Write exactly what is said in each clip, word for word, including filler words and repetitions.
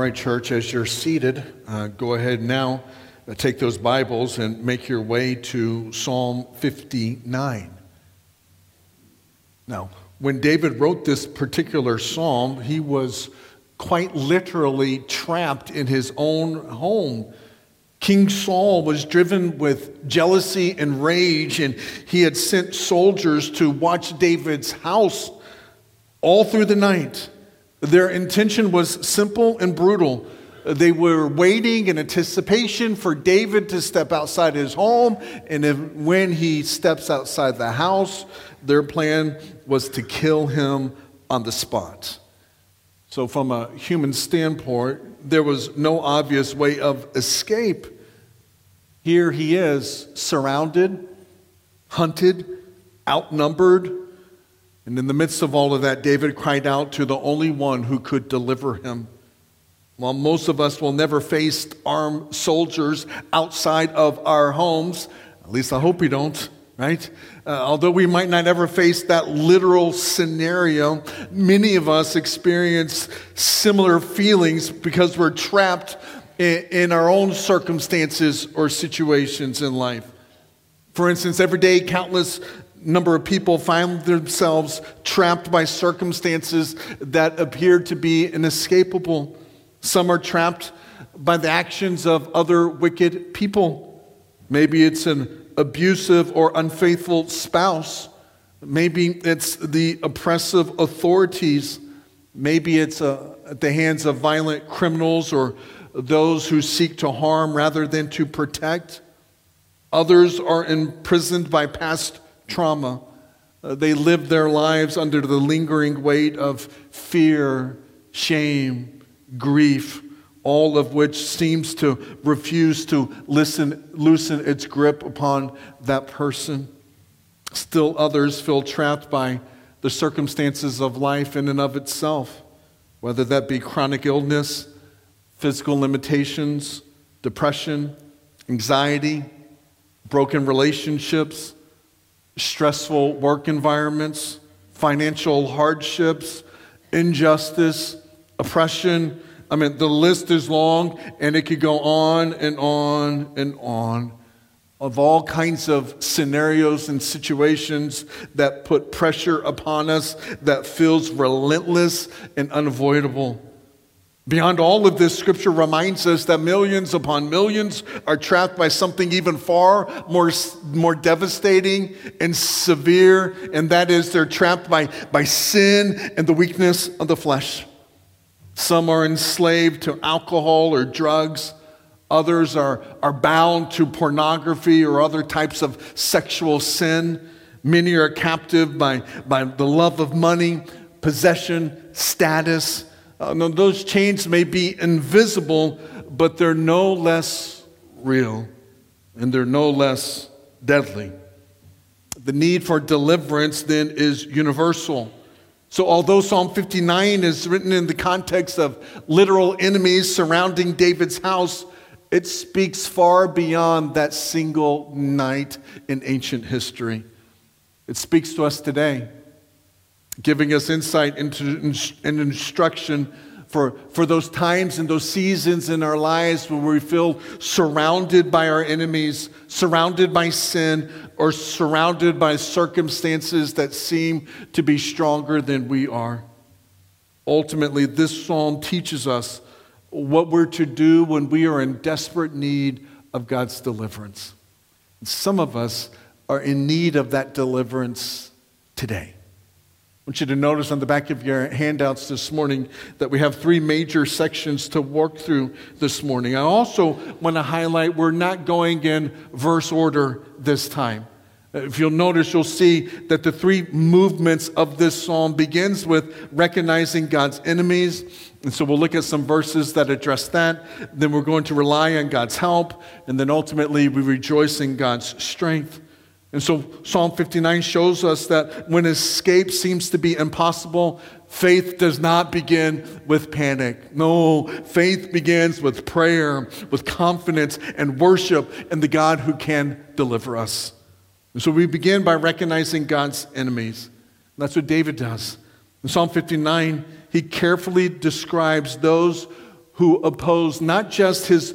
All right, church, as you're seated, uh, go ahead now, uh, take those Bibles and make your way to Psalm fifty-nine. Now, when David wrote this particular psalm, he was quite literally trapped in his own home. King Saul was driven with jealousy and rage, and he had sent soldiers to watch David's house all through the night. Their intention was simple and brutal. They were waiting in anticipation for David to step outside his home, and if, when he steps outside the house, their plan was to kill him on the spot. So from a human standpoint, there was no obvious way of escape. Here he is, surrounded, hunted, outnumbered. And in the midst of all of that, David cried out to the only one who could deliver him. While most of us will never face armed soldiers outside of our homes, at least I hope we don't, right? Uh, although we might not ever face that literal scenario, many of us experience similar feelings because we're trapped in, in our own circumstances or situations in life. For instance, every day, countless number of people find themselves trapped by circumstances that appear to be inescapable. Some are trapped by the actions of other wicked people. Maybe it's an abusive or unfaithful spouse. Maybe it's the oppressive authorities. Maybe it's uh, at the hands of violent criminals or those who seek to harm rather than to protect. Others are imprisoned by past trauma. Uh, they live their lives under the lingering weight of fear, shame, grief, all of which seems to refuse to listen, loosen its grip upon that person. Still others feel trapped by the circumstances of life in and of itself, whether that be chronic illness, physical limitations, depression, anxiety, broken relationships, stressful work environments, financial hardships, injustice, oppression. I mean, the list is long, and it could go on and on and on of all kinds of scenarios and situations that put pressure upon us that feels relentless and unavoidable. Beyond all of this, Scripture reminds us that millions upon millions are trapped by something even far more, more devastating and severe, and that is they're trapped by, by sin and the weakness of the flesh. Some are enslaved to alcohol or drugs. Others are, are bound to pornography or other types of sexual sin. Many are captive by, by the love of money, possession, status. Uh, no, those chains may be invisible, but they're no less real, and they're no less deadly. The need for deliverance then is universal. So although Psalm fifty-nine is written in the context of literal enemies surrounding David's house, it speaks far beyond that single night in ancient history. It speaks to us today, giving us insight into and instruction for, for those times and those seasons in our lives where we feel surrounded by our enemies, surrounded by sin, or surrounded by circumstances that seem to be stronger than we are. Ultimately, this psalm teaches us what we're to do when we are in desperate need of God's deliverance. Some of us are in need of that deliverance today. I want you to notice on the back of your handouts this morning that we have three major sections to work through this morning. I also want to highlight we're not going in verse order this time. If you'll notice, you'll see that the three movements of this psalm begins with recognizing God's enemies. And so we'll look at some verses that address that. Then we're going to rely on God's help. And then ultimately we rejoice in God's strength. And so Psalm fifty-nine shows us that when escape seems to be impossible, faith does not begin with panic. No, faith begins with prayer, with confidence and worship in the God who can deliver us. And so we begin by recognizing God's enemies. That's what David does. In Psalm fifty-nine, he carefully describes those who oppose not just his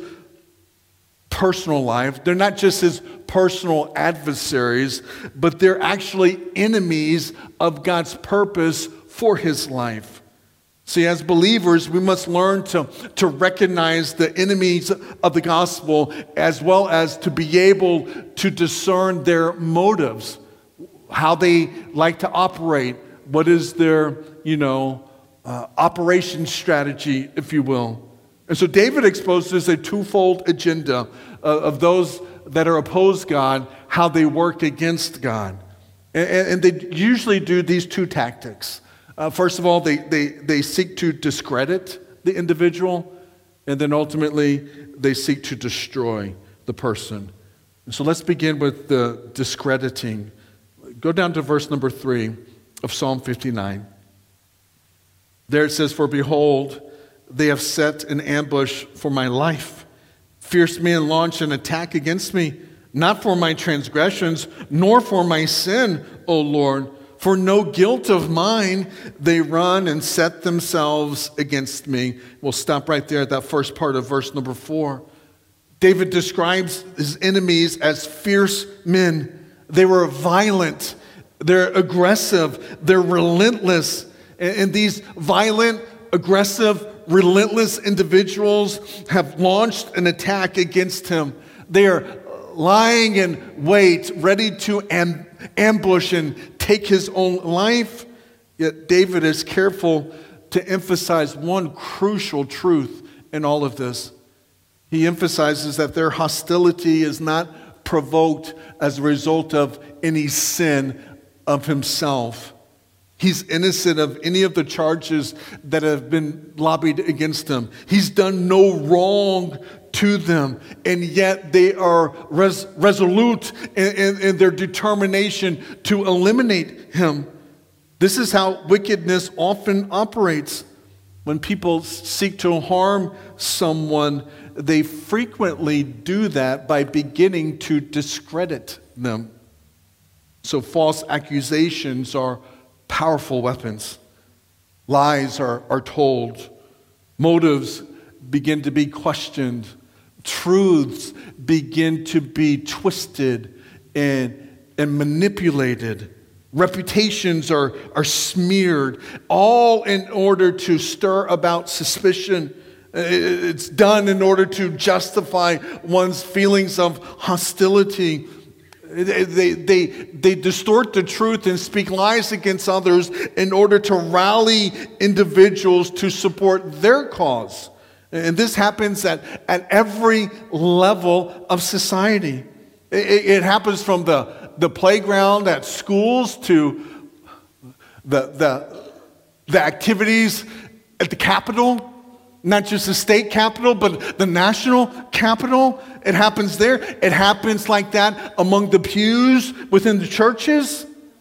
personal life, they're not just his personal adversaries, but they're actually enemies of God's purpose for his life. See, as believers, we must learn to, to recognize the enemies of the gospel as well as to be able to discern their motives, how they like to operate, what is their, you know, uh, operation strategy, if you will. And so David exposes a twofold agenda uh, of those that are opposed God, how they work against God. And, and they usually do these two tactics. Uh, first of all, they, they, they seek to discredit the individual, and then ultimately they seek to destroy the person. And so let's begin with the discrediting. Go down to verse number three of Psalm fifty-nine. There it says, "For behold, they have set an ambush for my life. Fierce men launch an attack against me, not for my transgressions, nor for my sin, O Lord. For no guilt of mine, they run and set themselves against me." We'll stop right there at that first part of verse number four. David describes his enemies as fierce men. They were violent, they're aggressive, they're relentless. And these violent, aggressive, relentless individuals have launched an attack against him. They are lying in wait, ready to am- ambush and take his own life. Yet David is careful to emphasize one crucial truth in all of this. He emphasizes that their hostility is not provoked as a result of any sin of himself. He's innocent of any of the charges that have been lobbied against him. He's done no wrong to them, and yet they are res- resolute in, in, in their determination to eliminate him. This is how wickedness often operates. When people seek to harm someone, they frequently do that by beginning to discredit them. So false accusations are powerful weapons. Lies are, are told. Motives begin to be questioned. Truths begin to be twisted and, and manipulated. Reputations are, are smeared, all in order to stir about suspicion. It's done in order to justify one's feelings of hostility. They, they, they, they distort the truth and speak lies against others in order to rally individuals to support their cause. And this happens at, at every level of society. It, it happens from the, the playground at schools to the, the, the activities at the Capitol. Not just the state capitol, but the national capitol. It happens there. It happens like that among the pews within the churches.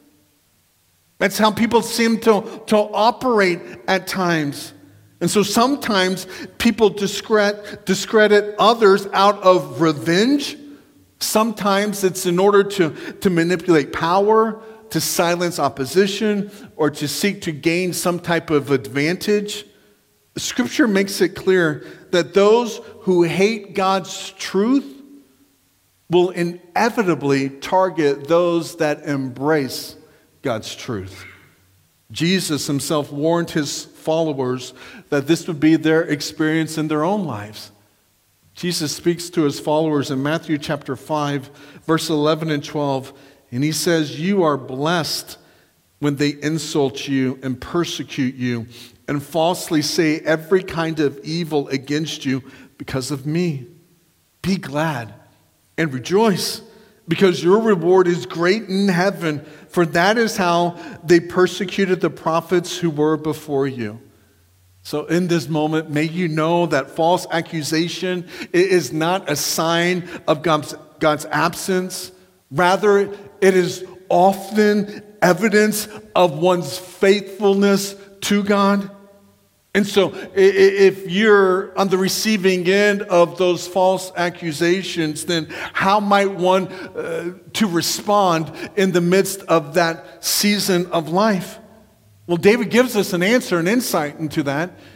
That's how people seem to, to operate at times. And so sometimes people discredit, discredit others out of revenge. Sometimes it's in order to, to manipulate power, to silence opposition, or to seek to gain some type of advantage. Scripture makes it clear that those who hate God's truth will inevitably target those that embrace God's truth. Jesus himself warned his followers that this would be their experience in their own lives. Jesus speaks to his followers in Matthew chapter five, verse eleven and twelve, and he says, "You are blessed when they insult you and persecute you and falsely say every kind of evil against you because of me. Be glad and rejoice, because your reward is great in heaven, for that is how they persecuted the prophets who were before you." So in this moment, may you know that false accusation is not a sign of God's, God's absence. Rather, it is often evidence of one's faithfulness to God. And so if you're on the receiving end of those false accusations, then how might one uh, to respond in the midst of that season of life? Well, David gives us an answer, an insight into that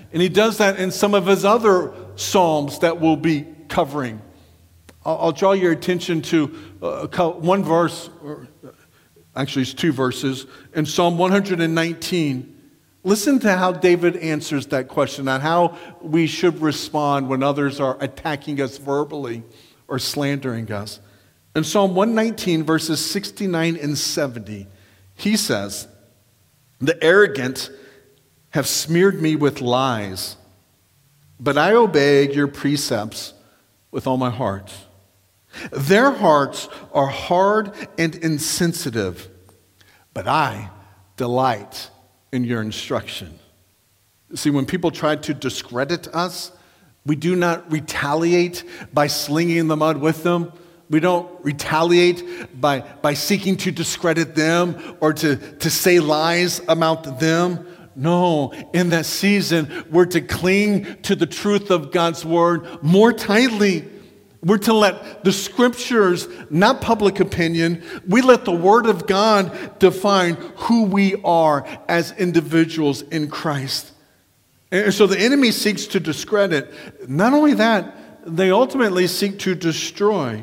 And he does that in some of his other psalms that we'll be covering. I'll, I'll draw your attention to uh, one verse, or actually it's two verses, in Psalm one nineteen. Listen to how David answers that question on how we should respond when others are attacking us verbally or slandering us. In Psalm one nineteen, verses sixty-nine and seventy, he says, "The arrogant have smeared me with lies, but I obey your precepts with all my heart. Their hearts are hard and insensitive, but I delight in your instruction." See, when people try to discredit us, we do not retaliate by slinging the mud with them. We don't retaliate by, by seeking to discredit them or to, to say lies about them. No, in that season, we're to cling to the truth of God's word more tightly. We're to let the scriptures, not public opinion, we let the word of God define who we are as individuals in Christ. And so the enemy seeks to discredit. Not only that, they ultimately seek to destroy.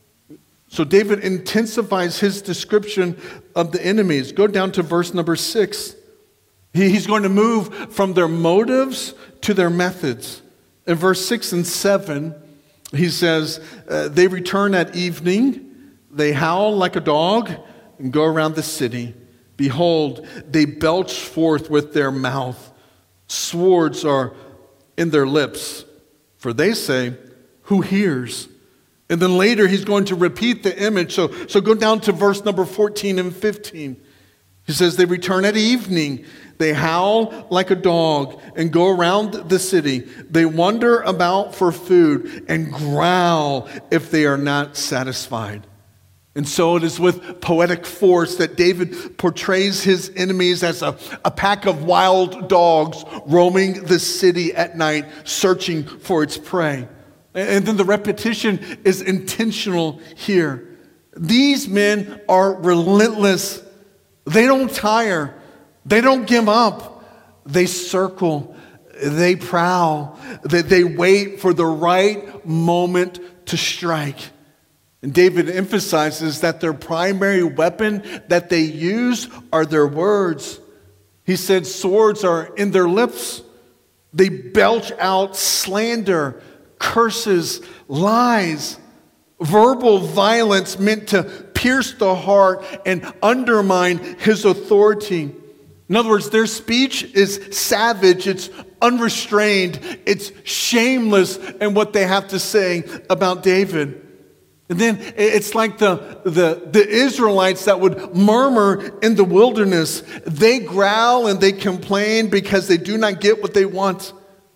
So David intensifies his description of the enemies. Go down to verse number six. He's going to move from their motives to their methods. In verse six and seven, he says, uh, they return at evening, they howl like a dog, and go around the city. Behold, they belch forth with their mouth. Swords are in their lips. For they say, who hears? And then later he's going to repeat the image. So, so go down to verse number fourteen and fifteen. He says, they return at evening. They howl like a dog and go around the city. They wander about for food and growl if they are not satisfied. And so it is with poetic force that David portrays his enemies as a, a pack of wild dogs roaming the city at night, searching for its prey. And then the repetition is intentional here. These men are relentless. They don't tire. They don't give up. They circle. They prowl. They, they wait for the right moment to strike. And David emphasizes that their primary weapon that they use are their words. He said swords are in their lips. They belch out slander, curses, lies, verbal violence meant to pierce the heart and undermine his authority. In other words, their speech is savage, it's unrestrained, it's shameless in what they have to say about David. And then it's like the, the, the Israelites that would murmur in the wilderness. They growl and they complain because they do not get what they want.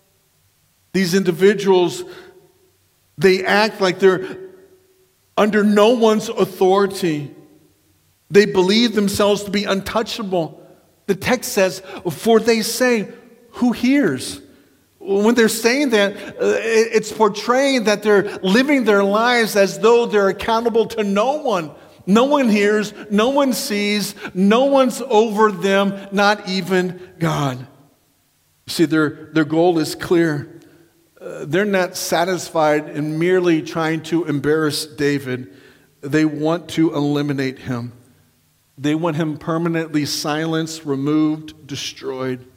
These individuals, they act like they're under no one's authority. They believe themselves to be untouchable. The text says, for they say, who hears? When they're saying that, it's portraying that they're living their lives as though they're accountable to no one. No one hears, no one sees, no one's over them, not even God. You see, their, their goal is clear. Uh, they're not satisfied in merely trying to embarrass David. They want to eliminate him. They want him permanently silenced, removed, destroyed.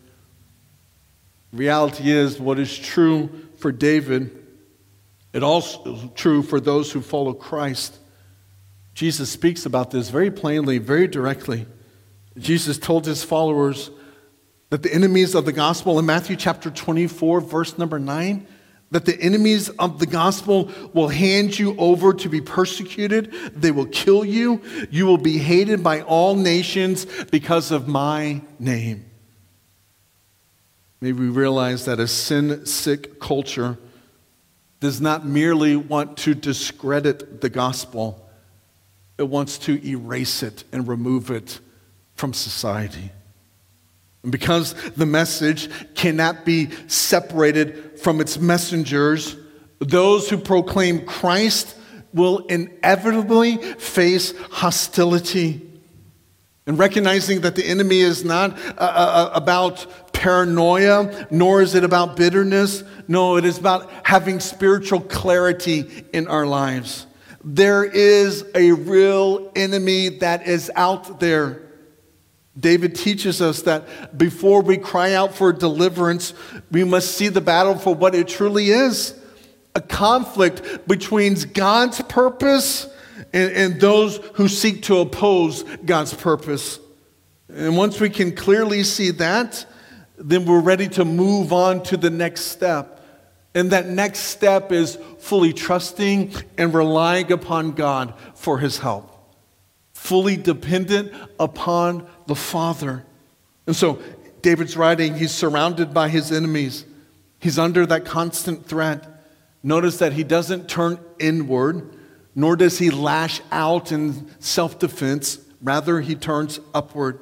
Reality is, what is true for David, it also is true for those who follow Christ. Jesus speaks about this very plainly, very directly. Jesus told his followers that the enemies of the gospel in Matthew chapter twenty-four, verse number nine, that the enemies of the gospel will hand you over to be persecuted. They will kill you. You will be hated by all nations because of my name. May we realize that a sin-sick culture does not merely want to discredit the gospel. It wants to erase it and remove it from society. And because the message cannot be separated from its messengers, those who proclaim Christ will inevitably face hostility. And recognizing that the enemy is not uh, uh, about paranoia, nor is it about bitterness. No, it is about having spiritual clarity in our lives. There is a real enemy that is out there. David teaches us that before we cry out for deliverance, we must see the battle for what it truly is. A conflict between God's purpose and, and those who seek to oppose God's purpose. And once we can clearly see that, then we're ready to move on to the next step. And that next step is fully trusting and relying upon God for his help. Fully dependent upon the Father. And so David's writing, he's surrounded by his enemies. He's under that constant threat. Notice that he doesn't turn inward, nor does he lash out in self-defense. Rather, he turns upward.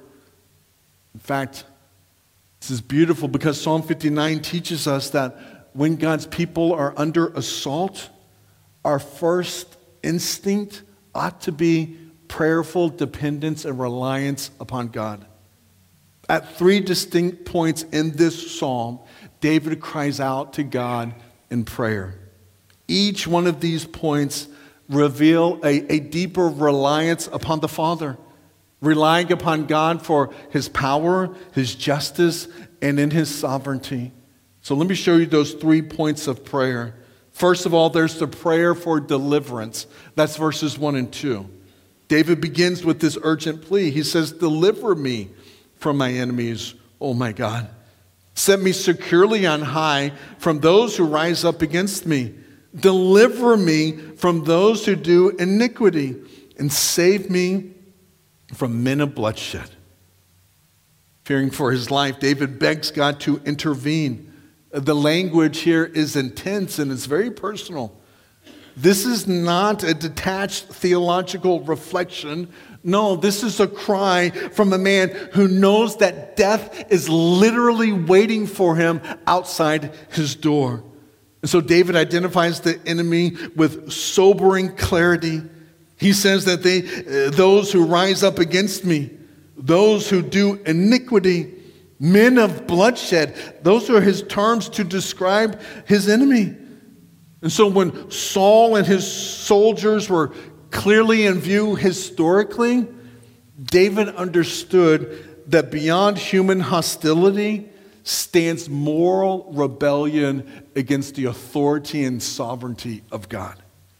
In fact, this is beautiful because Psalm fifty-nine teaches us that when God's people are under assault, our first instinct ought to be prayerful dependence and reliance upon God. At three distinct points in this psalm, David cries out to God in prayer. Each one of these points reveal a, a deeper reliance upon the Father, relying upon God for his power, his justice, and in his sovereignty. So let me show you those three points of prayer. First of all, there's the prayer for deliverance. That's verses one and two. David begins with this urgent plea. He says, "Deliver me from my enemies, oh my God. Set me securely on high from those who rise up against me. Deliver me from those who do iniquity, and save me from men of bloodshed." Fearing for his life, David begs God to intervene. The language here is intense and it's very personal. This is not a detached theological reflection. No, this is a cry from a man who knows that death is literally waiting for him outside his door. And so David identifies the enemy with sobering clarity. He says that they, uh, those who rise up against me, those who do iniquity, men of bloodshed, those are his terms to describe his enemy. And so when Saul and his soldiers were clearly in view historically, David understood that beyond human hostility stands moral rebellion against the authority and sovereignty of God.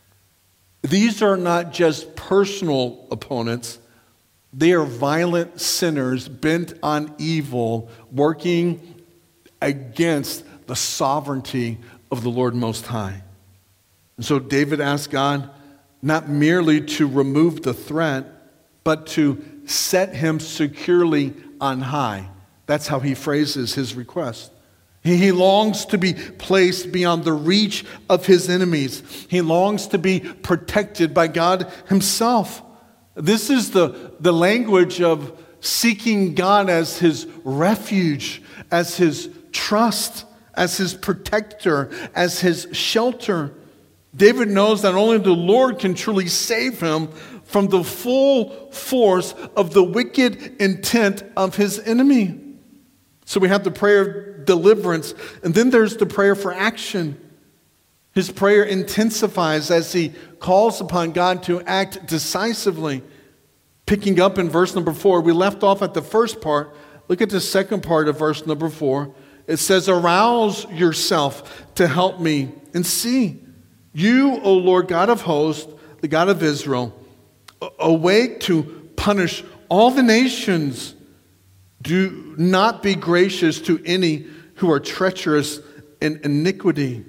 These are not just personal opponents. They are violent sinners bent on evil, working against the sovereignty of the Lord Most High. And so David asked God not merely to remove the threat, but to set him securely on high. That's how he phrases his request. He longs to be placed beyond the reach of his enemies. He longs to be protected by God himself. This is the, the language of seeking God as his refuge, as his trust, as his protector, as his shelter. David knows that only the Lord can truly save him from the full force of the wicked intent of his enemy. So we have the prayer of deliverance, and then there's the prayer for action. His prayer intensifies as he calls upon God to act decisively. Picking up in verse number four, we left off at the first part. Look at the second part of verse number four. It says, "Arouse yourself to help me and see. You, O Lord God of hosts, the God of Israel, awake to punish all the nations. Do not be gracious to any who are treacherous in iniquity."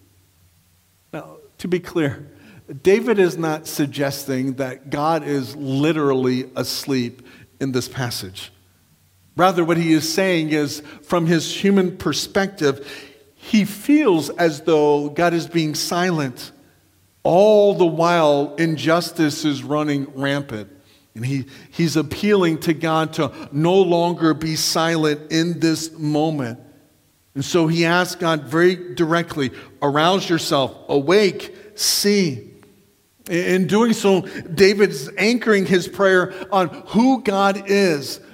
Now, to be clear, David is not suggesting that God is literally asleep in this passage. Rather, what he is saying is, from his human perspective, he feels as though God is being silent. All the while, injustice is running rampant. And he, he's appealing to God to no longer be silent in this moment. And so he asks God very directly, "Arouse yourself, awake, see." In doing so, David's anchoring his prayer on who God is,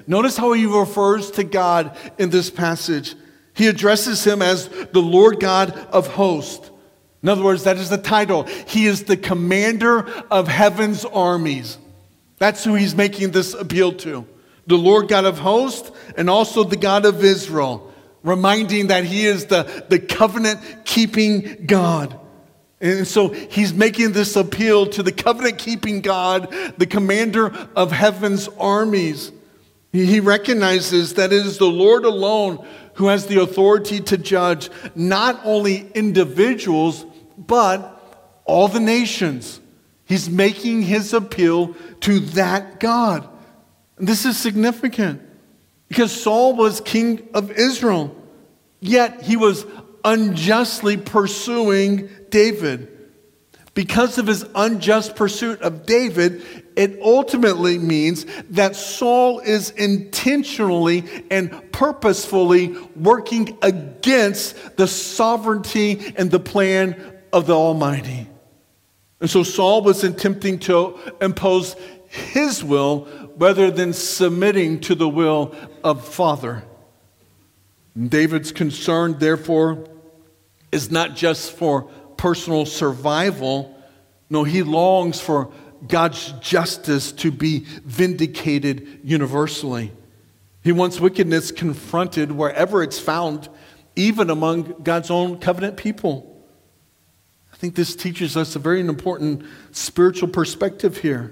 Notice how he refers to God in this passage. He addresses him as the Lord God of hosts. In other words, that is the title. He is the commander of heaven's armies. That's who he's making this appeal to. The Lord God of hosts and also the God of Israel, reminding that he is the, the covenant-keeping God. And so he's making this appeal to the covenant-keeping God, the commander of heaven's armies. He recognizes that it is the Lord alone who has the authority to judge not only individuals, but all the nations. He's making his appeal to that God. This is significant because Saul was king of Israel, yet he was unjustly pursuing David. Because of his unjust pursuit of David, it ultimately means that Saul is intentionally and purposefully working against the sovereignty and the plan of the Almighty. And so Saul was attempting to impose his will rather than submitting to the will of Father. And David's concern, therefore, is not just for personal survival. No, he longs for God's justice to be vindicated universally. He wants wickedness confronted wherever it's found, even among God's own covenant people. I think this teaches us a very important spiritual perspective here.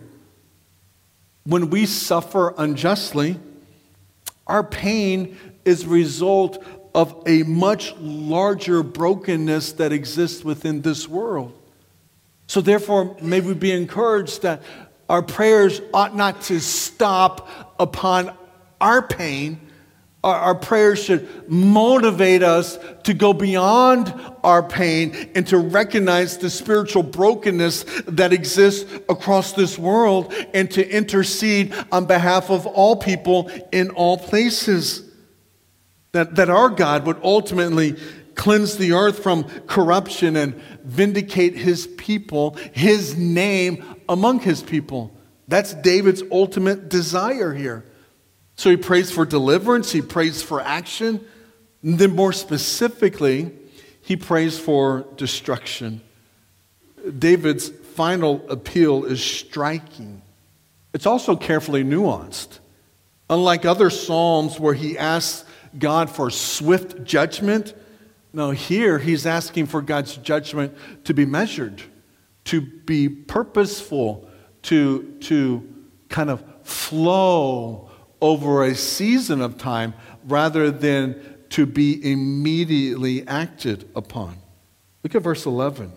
When we suffer unjustly, our pain is a result of a much larger brokenness that exists within this world. So therefore, may we be encouraged that our prayers ought not to stop upon our pain. Our, our prayers should motivate us to go beyond our pain and to recognize the spiritual brokenness that exists across this world and to intercede on behalf of all people in all places. That, that our God would ultimately cleanse the earth from corruption and vindicate his people, his name among his people. That's David's ultimate desire here. So he prays for deliverance, he prays for action, and then more specifically, he prays for destruction. David's final appeal is striking. It's also carefully nuanced. Unlike other psalms where he asks God for swift judgment, no, here he's asking for God's judgment to be measured, to be purposeful, to, to kind of flow over a season of time rather than to be immediately acted upon. Look at verse eleven.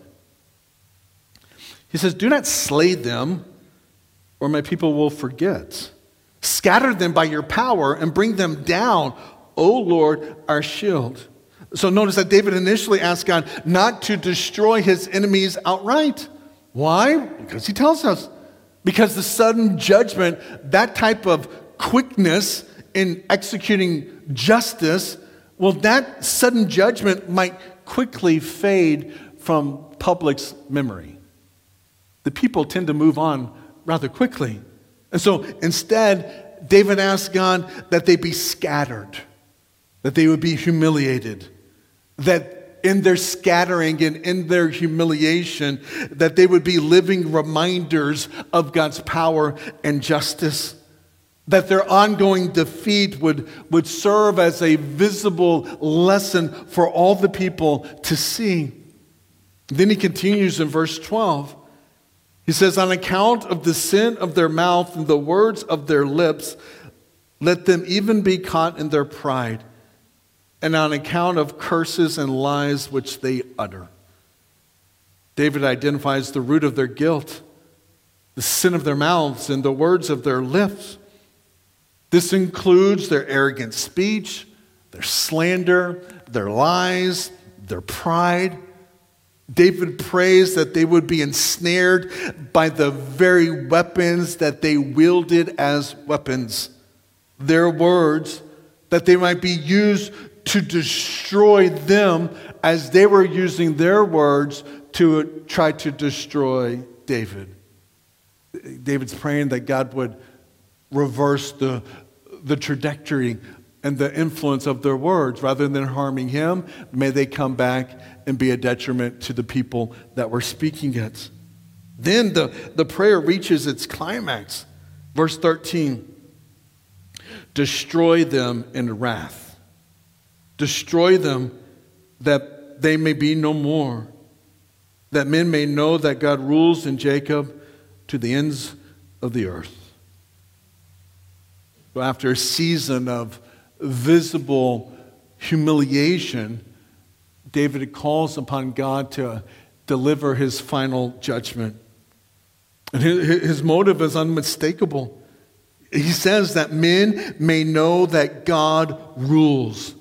He says, "Do not slay them, or my people will forget. Scatter them by your power and bring them down, O Lord, our shield." So notice that David initially asked God not to destroy his enemies outright. Why? Because he tells us. Because the sudden judgment, that type of quickness in executing justice, well, that sudden judgment might quickly fade from public's memory. The people tend to move on rather quickly. And so instead, David asked God that they be scattered, that they would be humiliated, that in their scattering and in their humiliation, that they would be living reminders of God's power and justice, that their ongoing defeat would, would serve as a visible lesson for all the people to see. Then he continues in verse twelve. He says, "On account of the sin of their mouth and the words of their lips, let them even be caught in their pride, and on account of curses and lies which they utter." David identifies the root of their guilt, the sin of their mouths and the words of their lips. This includes their arrogant speech, their slander, their lies, their pride. David prays that they would be ensnared by the very weapons that they wielded as weapons. Their words, that they might be used to destroy them as they were using their words to try to destroy David. David's praying that God would reverse the, the trajectory and the influence of their words. Rather than harming him, may they come back and be a detriment to the people that were speaking it. Then the, the prayer reaches its climax. Verse thirteen, destroy them in wrath. Destroy them that they may be no more. That men may know that God rules in Jacob to the ends of the earth. So after a season of visible humiliation, David calls upon God to deliver his final judgment. And his motive is unmistakable. He says that men may know that God rules.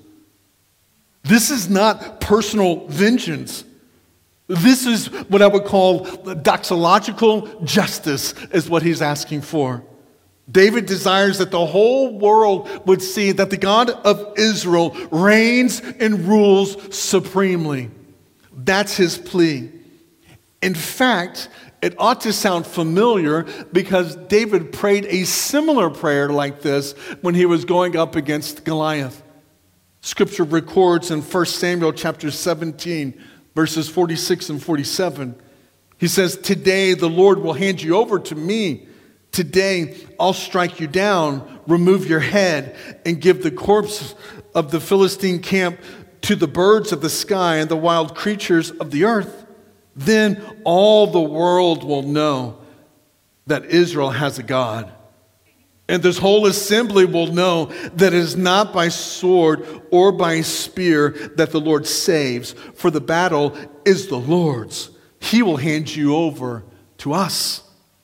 This is not personal vengeance. This is what I would call doxological justice, is what he's asking for. David desires that the whole world would see that the God of Israel reigns and rules supremely. That's his plea. In fact, it ought to sound familiar because David prayed a similar prayer like this when he was going up against Goliath. Scripture records in First Samuel chapter seventeen, verses forty-six and forty-seven. He says, today the Lord will hand you over to me. Today I'll strike you down, remove your head, and give the corpse of the Philistine camp to the birds of the sky and the wild creatures of the earth. Then all the world will know that Israel has a God. And this whole assembly will know that it is not by sword or by spear that the Lord saves, for the battle is the Lord's. He will hand you over to us.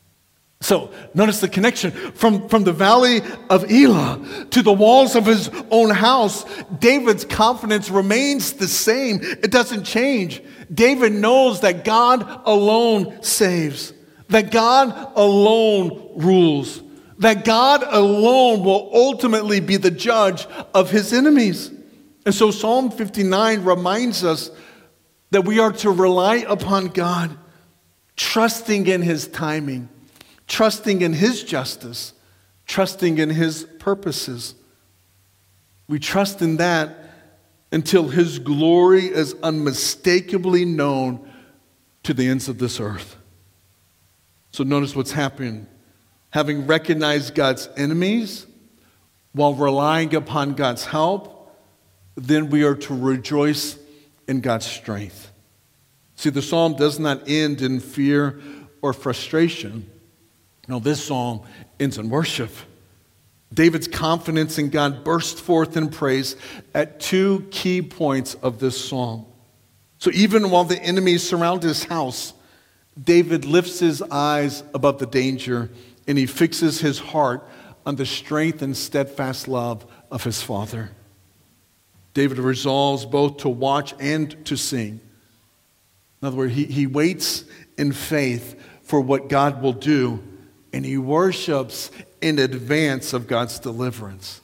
So notice the connection from, from the valley of Elah to the walls of his own house. David's confidence remains the same. It doesn't change. David knows that God alone saves, that God alone rules, that God alone will ultimately be the judge of his enemies. And so Psalm fifty-nine reminds us that we are to rely upon God, trusting in his timing, trusting in his justice, trusting in his purposes. We trust in that until his glory is unmistakably known to the ends of this earth. So notice what's happening. Having recognized God's enemies while relying upon God's help, then we are to rejoice in God's strength. See, the psalm does not end in fear or frustration. No, this psalm ends in worship. David's confidence in God burst forth in praise at two key points of this psalm. So even while the enemies surround his house, David lifts his eyes above the danger and he fixes his heart on the strength and steadfast love of his Father. David resolves both to watch and to sing. In other words, he, he waits in faith for what God will do, and he worships in advance of God's deliverance.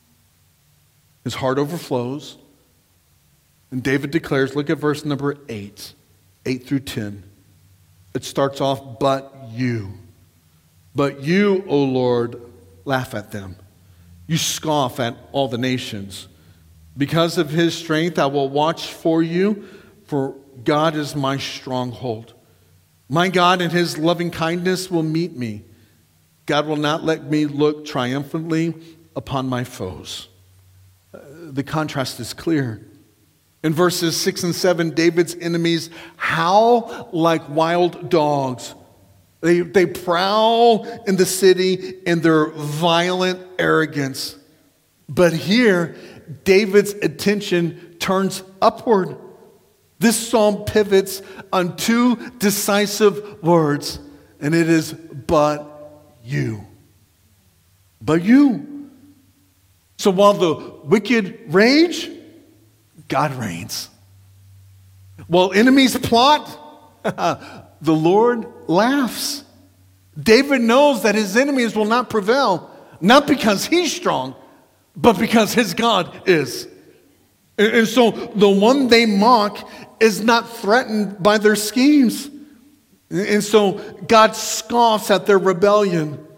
His heart overflows, and David declares, look at verse number eight, eight through ten. It starts off, but you. But you, O Lord, laugh at them. You scoff at all the nations. Because of his strength, I will watch for you, for God is my stronghold. My God in his loving kindness will meet me. God will not let me look triumphantly upon my foes. Uh, the contrast is clear. In verses six and seven, David's enemies howl like wild dogs. They, they prowl in the city in their violent arrogance. But here, David's attention turns upward. This psalm pivots on two decisive words, and it is, but you. But you. So while the wicked rage, God reigns. While enemies plot, the Lord laughs. David knows that his enemies will not prevail, not because he's strong, but because his God is. And so the one they mock is not threatened by their schemes. And so God scoffs at their rebellion.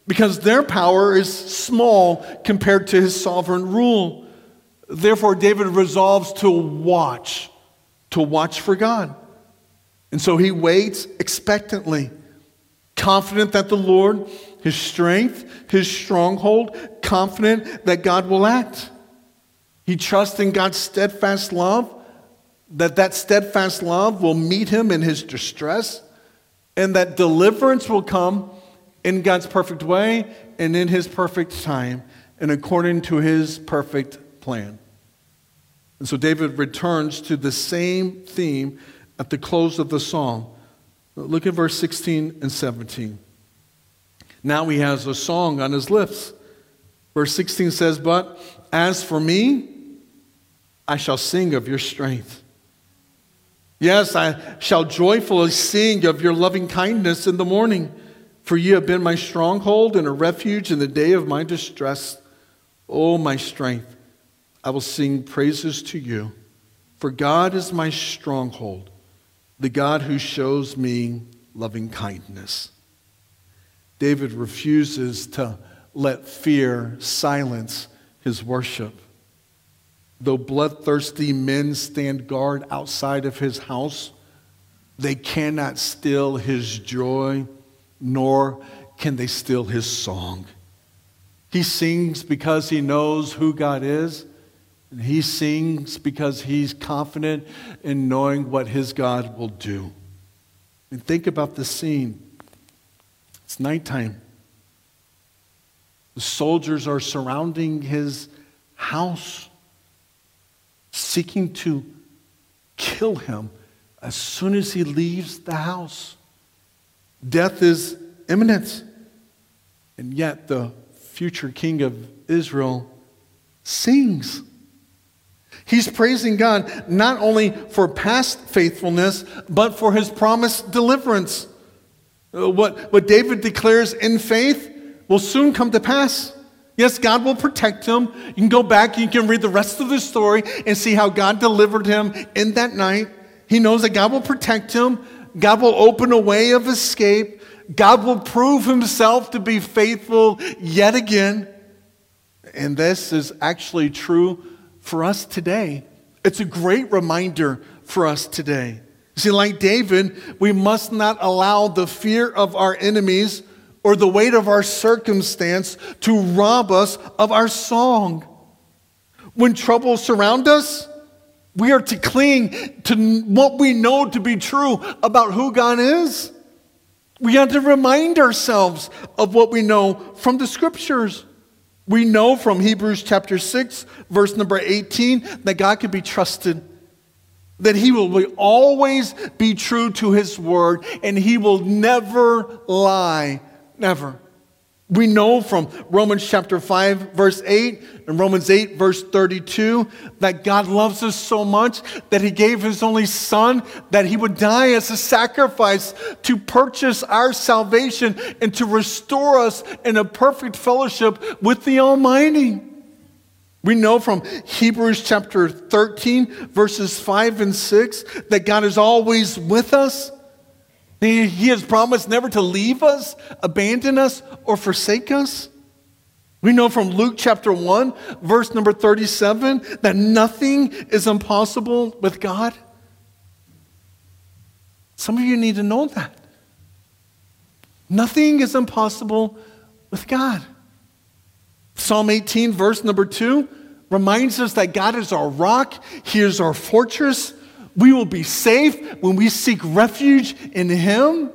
because their power is small compared to his sovereign rule. Therefore, David resolves to watch, to watch for God. And so he waits expectantly, confident that the Lord, his strength, his stronghold, confident that God will act. He trusts in God's steadfast love, that that steadfast love will meet him in his distress, and that deliverance will come in God's perfect way and in his perfect time and according to his perfect plan. And so David returns to the same theme at the close of the psalm. Look at verse sixteen and seventeen. Now he has a song on his lips. Verse sixteen says, "But as for me, I shall sing of your strength. Yes, I shall joyfully sing of your loving kindness in the morning, for you have been my stronghold and a refuge in the day of my distress. O my strength, I will sing praises to you, for God is my stronghold, the God who shows me loving kindness." David refuses to let fear silence his worship. Though bloodthirsty men stand guard outside of his house, they cannot still his joy, nor can they still his song. He sings because he knows who God is, and he sings because he's confident in knowing what his God will do. And think about the scene. It's nighttime. The soldiers are surrounding his house, seeking to kill him as soon as he leaves the house. Death is imminent. And yet the future king of Israel sings. He's praising God not only for past faithfulness, but for his promised deliverance. What, what David declares in faith will soon come to pass. Yes, God will protect him. You can go back, you can read the rest of the story and see how God delivered him in that night. He knows that God will protect him. God will open a way of escape. God will prove himself to be faithful yet again. And this is actually true for us today. It's a great reminder for us today. See, like David, we must not allow the fear of our enemies or the weight of our circumstance to rob us of our song. When troubles surround us, we are to cling to what we know to be true about who God is. We have to remind ourselves of what we know from the scriptures. We know from Hebrews chapter six, verse number eighteen, that God can be trusted, that he will always be true to his word, and he will never lie, never. We know from Romans chapter five, verse eight, and Romans eight, verse thirty-two, that God loves us so much that he gave his only son, that he would die as a sacrifice to purchase our salvation and to restore us in a perfect fellowship with the Almighty. We know from Hebrews chapter thirteen, verses five and six, that God is always with us. He, he has promised never to leave us, abandon us, or forsake us. We know from Luke chapter one, verse number thirty-seven, that nothing is impossible with God. Some of you need to know that. Nothing is impossible with God. Psalm eighteen, verse number two, reminds us that God is our rock. He is our fortress. We will be safe when we seek refuge in him.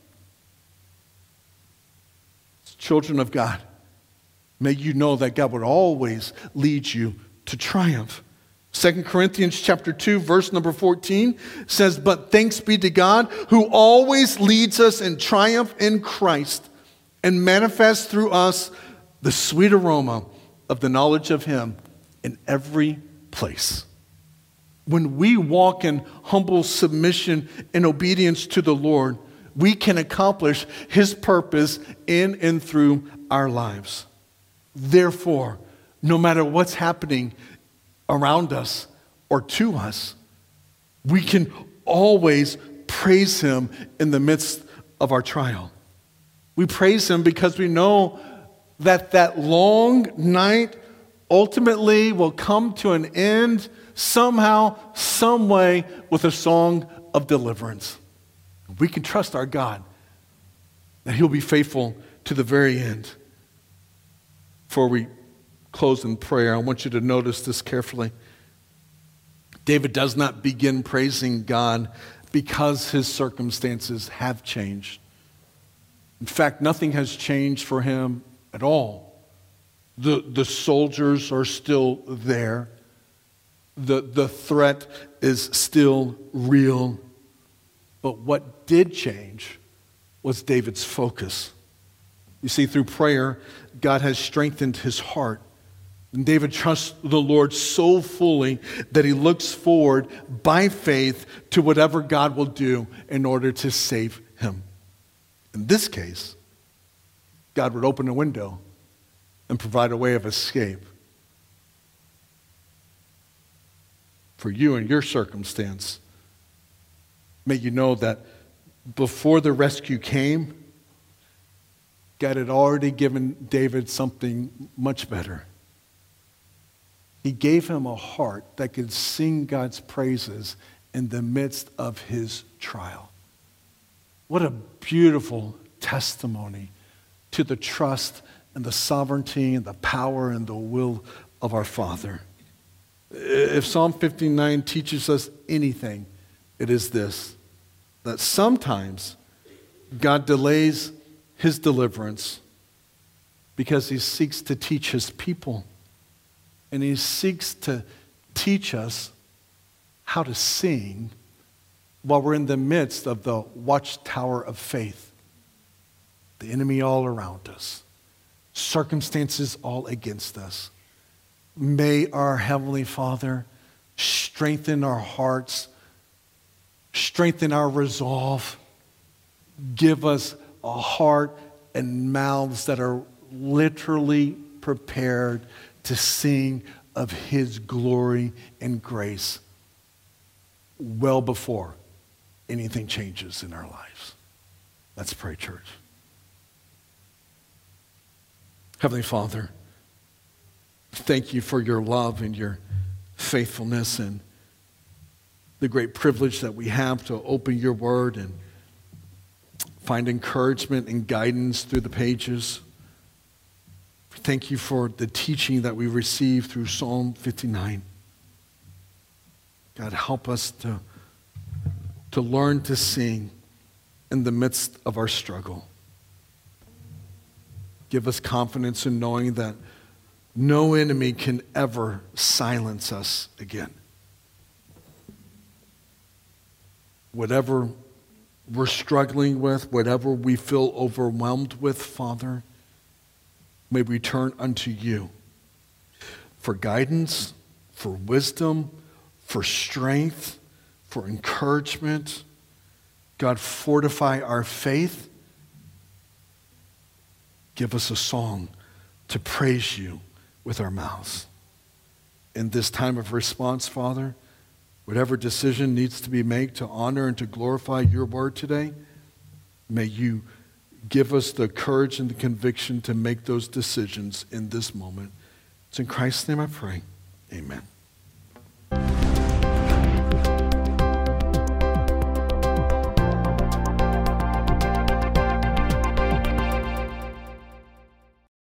Children of God, may you know that God would always lead you to triumph. Second Corinthians chapter two, verse number fourteen says, "But thanks be to God who always leads us in triumph in Christ and manifests through us the sweet aroma of the knowledge of him in every place." When we walk in humble submission and obedience to the Lord, we can accomplish his purpose in and through our lives. Therefore, no matter what's happening around us or to us, we can always praise him in the midst of our trial. We praise him because we know that that long night ultimately will come to an end somehow, some way, with a song of deliverance. We can trust our God that he'll be faithful to the very end. Before we close in prayer, I want you to notice this carefully. David does not begin praising God because his circumstances have changed. In fact, nothing has changed for him at all. The, the soldiers are still there. The, the threat is still real. But what did change was David's focus. You see, through prayer, God has strengthened his heart. And David trusts the Lord so fully that he looks forward by faith to whatever God will do in order to save him. In this case, God would open a window and provide a way of escape for you and your circumstance. May you know that before the rescue came, God had already given David something much better. He gave him a heart that could sing God's praises in the midst of his trial. What a beautiful testimony to the trust and the sovereignty and the power and the will of our Father. If Psalm fifty-nine teaches us anything, it is this, that sometimes God delays his deliverance because he seeks to teach his people, and he seeks to teach us how to sing while we're in the midst of the watchtower of faith. The enemy all around us, circumstances all against us. May our Heavenly Father strengthen our hearts, strengthen our resolve, give us a heart and mouths that are literally prepared to sing of his glory and grace well before anything changes in our lives. Let's pray, church. Heavenly Father, thank you for your love and your faithfulness and the great privilege that we have to open your word and find encouragement and guidance through the pages. Thank you for the teaching that we receive through Psalm fifty-nine. God, help us to, to learn to sing in the midst of our struggle. Give us confidence in knowing that no enemy can ever silence us again. Whatever we're struggling with, whatever we feel overwhelmed with, Father, may we turn unto you for guidance, for wisdom, for strength, for encouragement. God, fortify our faith. Give us a song to praise you with our mouths. In this time of response, Father, whatever decision needs to be made to honor and to glorify your word today, may you give us the courage and the conviction to make those decisions in this moment. It's in Christ's name I pray. Amen.